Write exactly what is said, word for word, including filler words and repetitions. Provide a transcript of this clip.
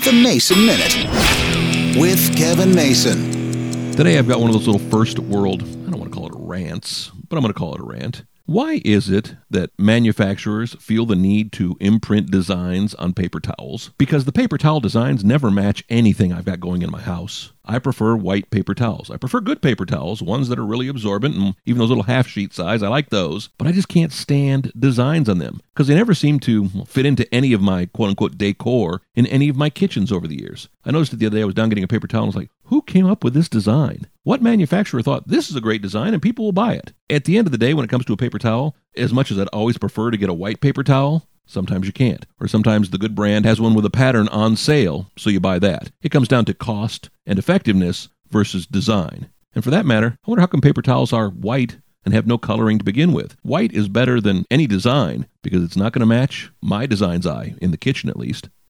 The Mason Minute with Kevin Mason. Today I've got one of those little first world, I don't want to call it a rants, but I'm going to call it a rant. Why is it that manufacturers feel the need to imprint designs on paper towels? Because the paper towel designs never match anything I've got going in my house. I prefer white paper towels. I prefer good paper towels, ones that are really absorbent, and even those little half-sheet size, I like those. But I just can't stand designs on them, because they never seem to fit into any of my quote-unquote decor in any of my kitchens over the years. I noticed it the other day, I was down getting a paper towel, and I was like, who came up with this design? What manufacturer thought this is a great design and people will buy it? At the end of the day, when it comes to a paper towel, as much as I'd always prefer to get a white paper towel, sometimes you can't. Or sometimes the good brand has one with a pattern on sale, so you buy that. It comes down to cost and effectiveness versus design. And for that matter, I wonder how come paper towels are white and have no coloring to begin with. White is better than any design because it's not going to match my design's eye, in the kitchen at least.